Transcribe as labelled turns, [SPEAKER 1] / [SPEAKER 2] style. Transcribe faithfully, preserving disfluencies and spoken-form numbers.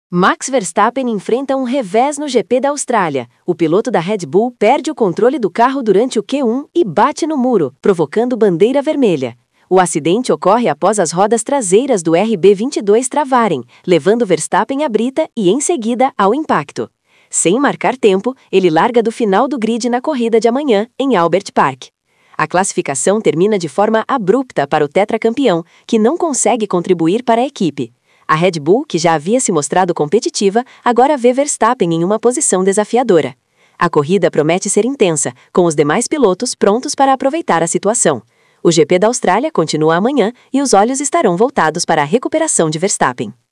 [SPEAKER 1] Max Verstappen enfrenta um revés no G P da Austrália. O piloto da Red Bull perde o controle do carro durante o Q um e bate no muro, provocando bandeira vermelha. O acidente ocorre após as rodas traseiras do R B vinte e dois travarem, levando Verstappen à brita e, em seguida, ao impacto. Sem marcar tempo, ele larga do final do grid na corrida de amanhã, em Albert Park. A classificação termina de forma abrupta para o tetracampeão, que não consegue contribuir para a equipe. A Red Bull, que já havia se mostrado competitiva, agora vê Verstappen em uma posição desafiadora. A corrida promete ser intensa, com os demais pilotos prontos para aproveitar a situação. O G P da Austrália continua amanhã e os olhos estarão voltados para a recuperação de Verstappen.